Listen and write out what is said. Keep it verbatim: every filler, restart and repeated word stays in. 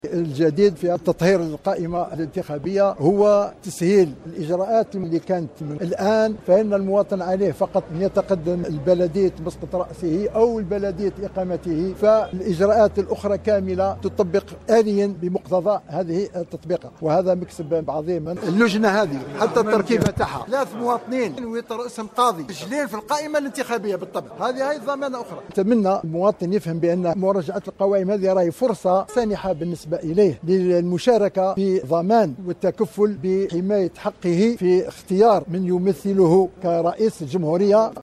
الجديد في تطهير القائمة الانتخابية هو تسهيل الإجراءات اللي كانت من الآن، فإن المواطن عليه فقط أن يتقدم البلدية مسقط رأسه أو البلدية إقامته، فالإجراءات الأخرى كاملة تطبق آليا بمقتضى هذه التطبيقة، وهذا مكسب عظيم. اللجنة هذه حتى التركيبة تاعها ثلاث مواطنين ويترأسهم قاضي مسجلين في القائمة الانتخابية بالطبع، هذه هي ضمانة أخرى. أتمنى المواطن يفهم بأن مراجعة القوائم هذه راهي فرصة سانحة بالنسبة إليه للمشاركة في ضمان والتكفل بحماية حقه في اختيار من يمثله كرئيس الجمهورية.